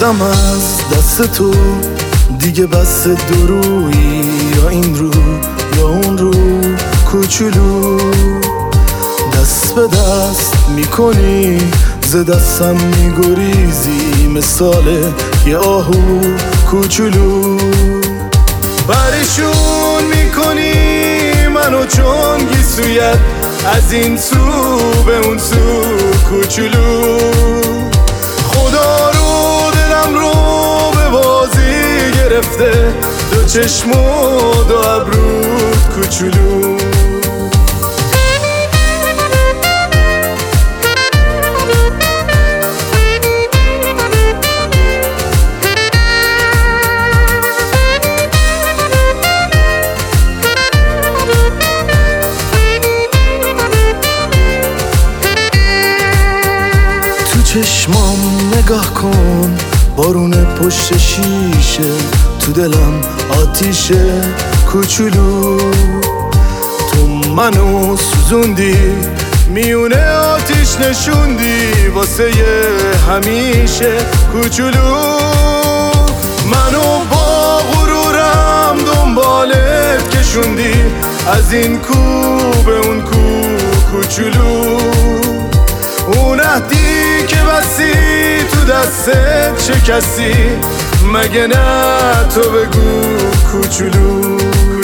مردم از دست تو دیگه، بس درویی یا این رو یا اون رو کوچولو. دست به دست میکنی ز دستم میگریزی، مثال یه آهو کوچولو. پریشون میکنی منو چون گیسویت، از این سو به اون سو کوچولو. خدا رو دلم رو به بازی گرفته، دو چشم و دو ابرود کوچولو. چشمام نگاه کن، بارون پشت شیشه، تو دلم آتیشه کوچولو. تو منو سوزوندی، میونه آتیش نشوندی واسه همیشه کوچولو. منو با غرورم دنبالت کشوندی، از این کو به اون کو کوچولو. اون عهدی که بسی تو دستت شکستی، مگه نه تو بگو کوچولو.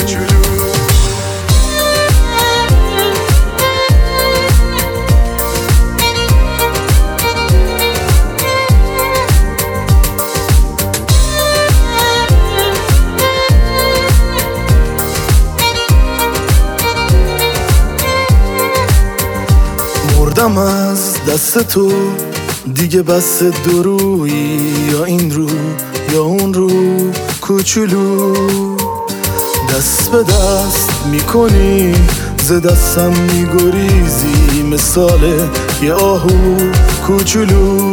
مردم از دست تو دیگه، بس درویی یا این رو یا اون رو کوچولو. دست به دست میکنی ز دستم میگریزی، مثال یه آهو کوچولو.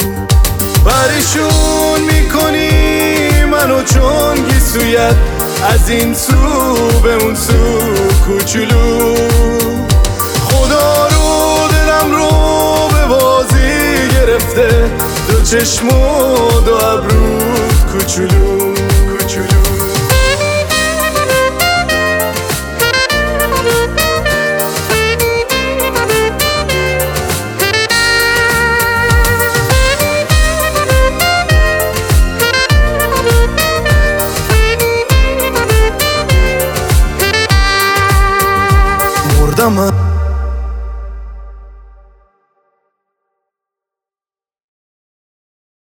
پریشون میکنی منو چون گیسویت، از این سو به اون سو کوچولو. خدا رو دلم رو به بازی گرفته، دو چشم و دو ابرود کوچولو. مردم